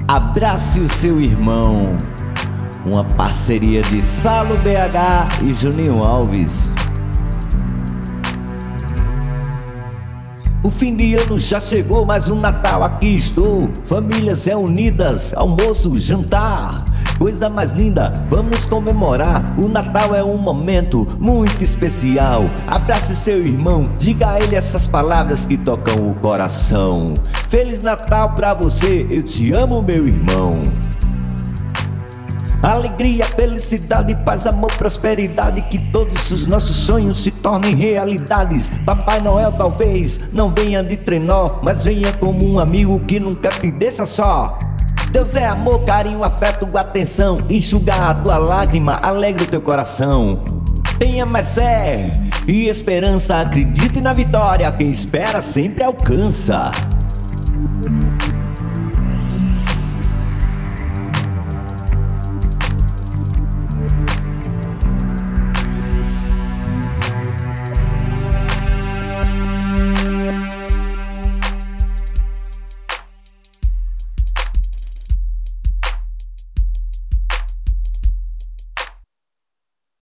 Abrace o seu irmão. Uma parceria de Salo BH e Juninho Alves. O fim de ano já chegou, mas o Natal aqui estou. Famílias reunidas, almoço, jantar, coisa mais linda, vamos comemorar. O Natal é um momento muito especial. Abrace seu irmão, diga a ele essas palavras que tocam o coração. Feliz Natal pra você, eu te amo, meu irmão. Alegria, felicidade, paz, amor, prosperidade, que todos os nossos sonhos se tornem realidades. Papai Noel talvez não venha de trenó, mas venha como um amigo que nunca te deixa só. Deus é amor, carinho, afeto, atenção, enxugar a tua lágrima, alegra o teu coração. Tenha mais fé e esperança, acredite na vitória, quem espera sempre alcança.